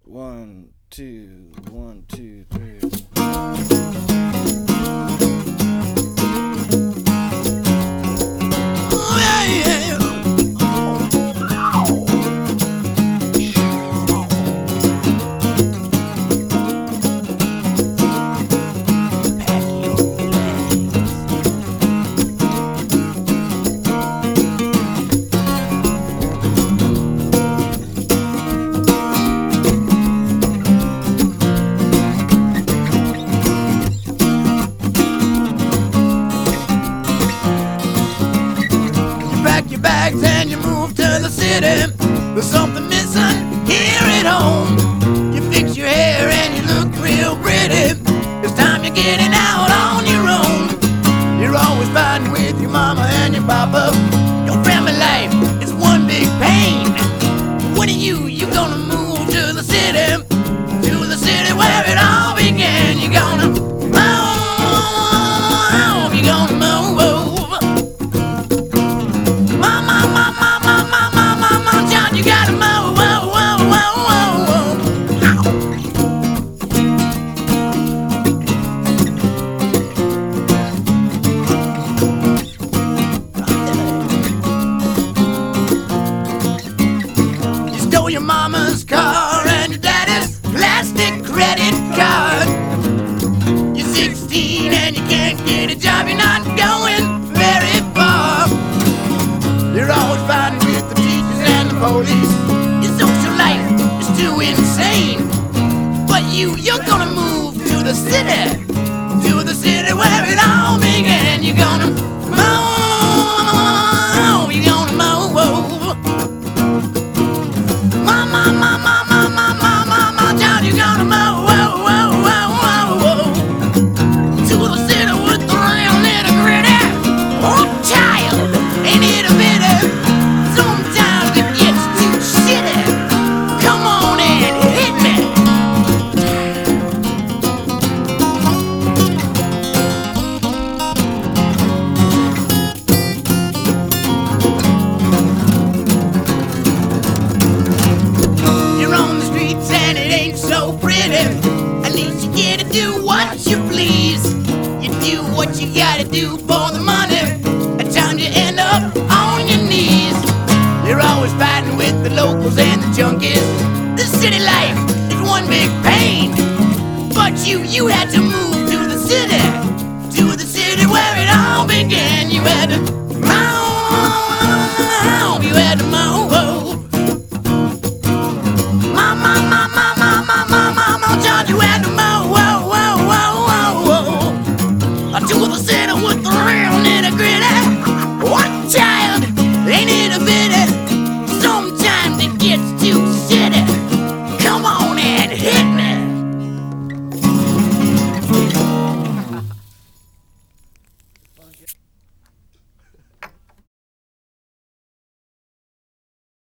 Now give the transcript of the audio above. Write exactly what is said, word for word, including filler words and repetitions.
One, two, one, two, three. Oh, yeah, yeah. Pack your bags and you move to the city. There's something missing here at home. You fix your hair and you look real pretty. It's time you're getting out on your own. You're always fighting with your mama and your papa. Your family life is one big pain. When are you, you gonna move to the city? To the city where it all began. You're gonna move. You're gonna move. You gotta move, whoa, whoa, whoa, whoa. You stole your mama's car and your daddy's plastic credit card. You're sixteen and you can't get a job, you're not going very far. You're always fighting with the teachers and the police. Your social life is too insane. But you, you're gonna move to the city. To the city where it all began. You're gonna move. You're gonna move. Mama, mama, mama, mama, mama, child, you're gonna move. Whoa, whoa, whoa, whoa. To the city with the real nitty gritty. Oh, child, ain't it a bitty? Sometimes it gets too shitty. Come on and hit me. You're on the streets and it ain't so pretty. At least you get to do what you please. You do what you gotta do for the money. At times you end up on your knees. You're always fighting with the locals and the junkies. The city life is one big pain. But you, you had to move to the city. To the city where it all began. You had to move. You had to move. Mama, mama, mama, mama, mama, John, you had to move. Whoa, whoa, whoa, whoa, whoa. To the city with the real nitty gritty. What child? Ain't it a bitty? Sometimes it gets too